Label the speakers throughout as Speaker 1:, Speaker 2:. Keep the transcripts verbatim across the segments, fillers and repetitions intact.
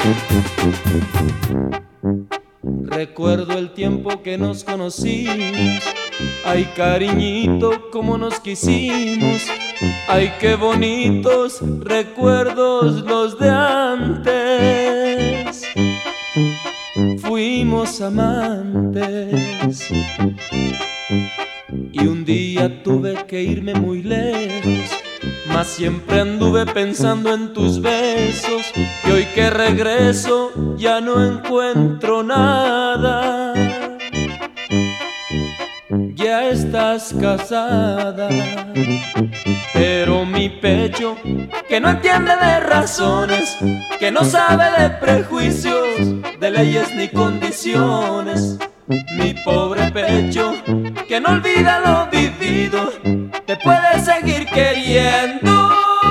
Speaker 1: Recuerdo el tiempo que nos conocimos. Ay, cariñito, cómo nos quisimos. Ay, qué bonitos recuerdos los de antes. Fuimos amantes. Y un día tuve que irme muy lejos, mas siempre anduve pensando en tus besos. Y hoy que regreso ya no encuentro nada. Ya estás casada, pero mi pecho, que no entiende de razones, que no sabe de prejuicios, de leyes ni condiciones. Mi pobre pecho, que no olvida lo vivido, te puede seguir queriendo,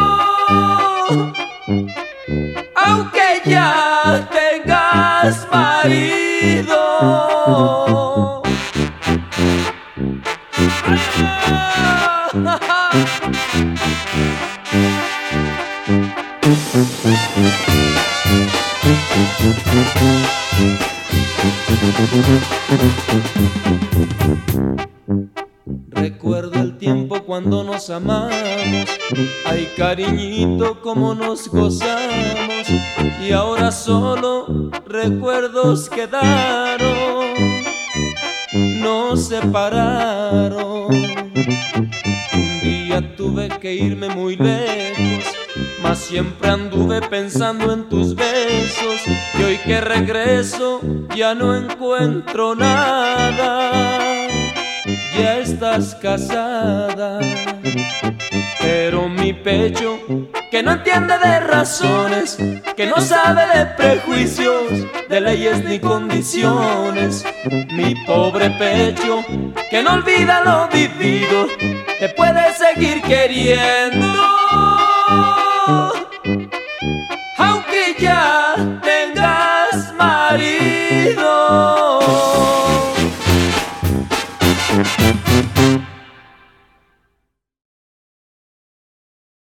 Speaker 1: aunque ya tengas marido. Recuerdo el tiempo cuando nos amamos. Ay, cariñito, cómo nos gozamos. Y ahora solo recuerdos quedaron, nos separaron. Un día tuve que irme muy lejos, mas siempre anduve pensando en tus besos. Y hoy que regreso ya no encuentro nada. Ya estás casada, pero mi pecho, que no entiende de razones, que no sabe de prejuicios, de leyes ni condiciones. Mi pobre pecho, que no olvida lo vivido, te puede seguir queriendo, aunque ya